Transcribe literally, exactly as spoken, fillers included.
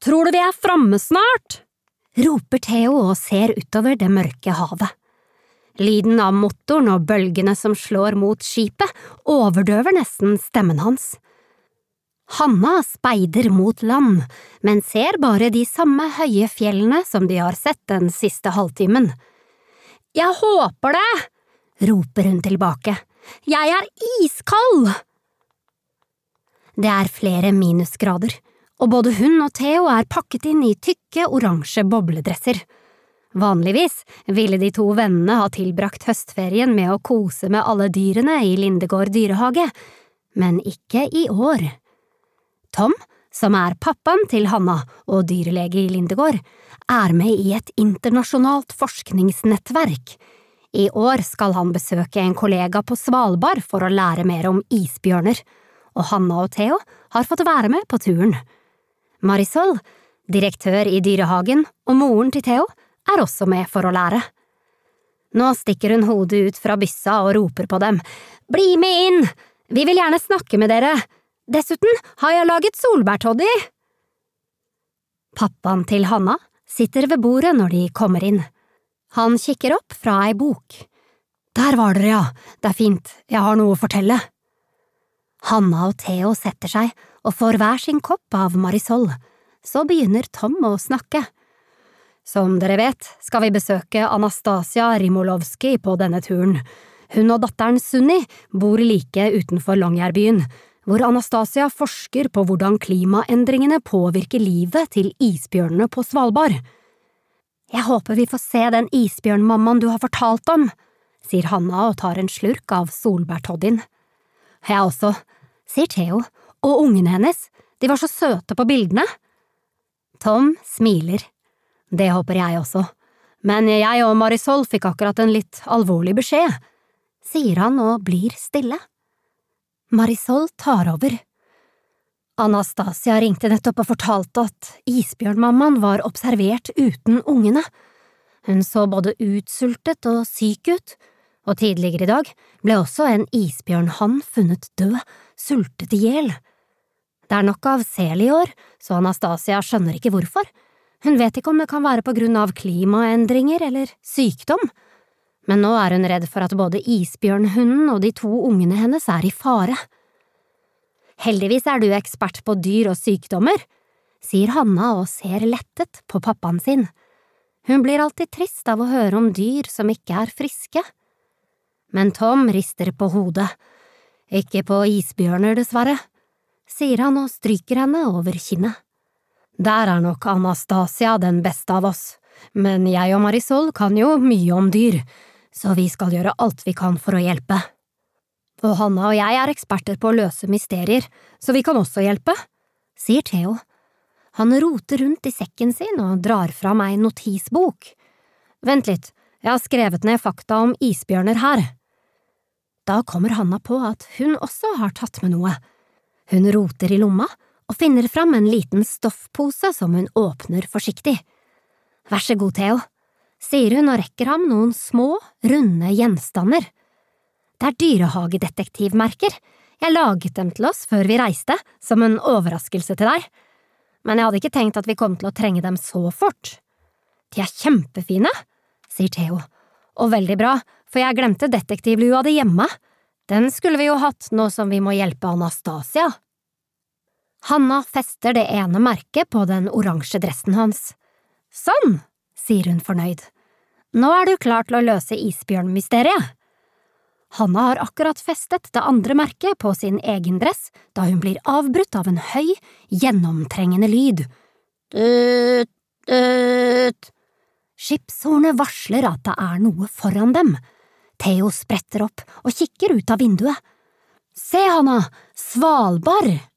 Tror du vi er framme snart? Roper Theo og ser utover det mørke havet. Lyden av motoren og bølgene som slår mot skipet overdøver nesten stemmen hans. Hanna speider mot land, men ser bare de samme høye fjellene som de har sett den siste halvtimen. Jeg håper det, roper hun tilbake. Jeg er iskald! Det er flere minusgrader, og både hun og Theo er pakket inn i tykke, oransje bobledresser. Vanligvis ville de to vennene ha tilbrakt høstferien med å kose med alle dyrene i Lindegård dyrehage, men ikke i år. Tom, som er pappaen til Hanna og dyrelege i Lindegård, er med i et internasjonalt forskningsnettverk. I år skal han besøke en kollega på Svalbard for å lære mer om isbjørner, og Hanna og Theo har fått være med på turen. Marisol, direktør i dyrehagen, og moren til Theo, er også med for å lære. Nå stikker hun hodet ut fra byssa og roper på dem. Bli med inn! Vi vil gjerne snakke med dere. Dessuten har jeg laget solbærtoddy. Pappaen til Hanna sitter ved bordet når de kommer inn. Han kikker opp fra ei bok. Der var dere, ja. Det er fint. Jeg har noe å fortelle. Hanna og Theo setter seg og får hver sin kopp av Marisol. Så begynner Tom å snakke. Som dere vet, skal vi besøke Anastasia Rimolovsky på denne turen. Hun og datteren Sunni bor like utenfor Longyearbyen, hvor Anastasia forsker på hvordan klimaendringene påvirker livet til isbjørnene på Svalbard. Jeg håper vi får se den isbjørnmammaen du har fortalt om, sier Hanna og tar en slurk av solbærtoddyen. Jeg også, sier Theo, og ungene hennes, de var så søte på bildene. Tom smiler. Det håper jeg også, men jeg og Marisol fikk akkurat en litt alvorlig beskjed, sier han og blir stille. Marisol tar over. Anastasia ringte nettopp og fortalte at isbjørnmammaen var observert uten ungene. Hun så både utsultet og syk ut, og tidligere i dag ble også en isbjørnhann funnet død, sultet i hjel. Det er nok av sel i år, så Anastasia skjønner ikke hvorfor. Hun vet ikke om det kan være på grunn av klimaendringer eller sykdom, men nå er hun redd for at både isbjørnhunden og de to ungene hennes er i fare. Heldigvis er du ekspert på dyr og sykdommer, sier Hanna og ser lettet på pappaen sin. Hun blir alltid trist av å høre om dyr som ikke er friske. Men Tom rister på hodet. Ikke på isbjørner, dessverre, sier han og stryker henne over kinnet. Der er nok Anastasia den beste av oss, men jeg og Marisol kan jo mye om dyr, så vi skal gjøre alt vi kan for å hjelpe. Og Hanna og jeg er eksperter på å løse mysterier, så vi kan også hjelpe, sier Theo. Han roter rundt i sekken sin og drar fram ei notisbok. Vent litt, jeg har skrevet ned fakta om isbjørner her. Da kommer Hanna på at hun også har tatt med noe. Hun roter i lomma, og finner fram en liten stoffpose som hun åpner forsiktig. Vær så god, Theo, sier hun og rekker ham noen små, runde gjenstander. Det er dyrehagedetektivmerker. Jeg laget dem til oss før vi reiste, som en overraskelse til deg. Men jeg hadde ikke tenkt at vi kom til å trenge dem så fort. De er kjempefine, sier Theo. Og veldig bra, for jeg glemte detektivlua di hjemme. Den skulle vi jo hatt nå som vi må hjelpe Anastasia. Hanna fester det ene merket på den oransje dressen hans. Sånn, sier hun fornøyd. Nå er du klar til å løse isbjørnmysteriet. Hanna har akkurat festet det andre merket på sin egen dress da hun blir avbrutt av en høy, gjennomtrengende lyd. Døt, døt. Skipshornet varsler at det er noe foran dem. Theo spretter opp og kikker ut av vinduet. Se, Hanna, Svalbard!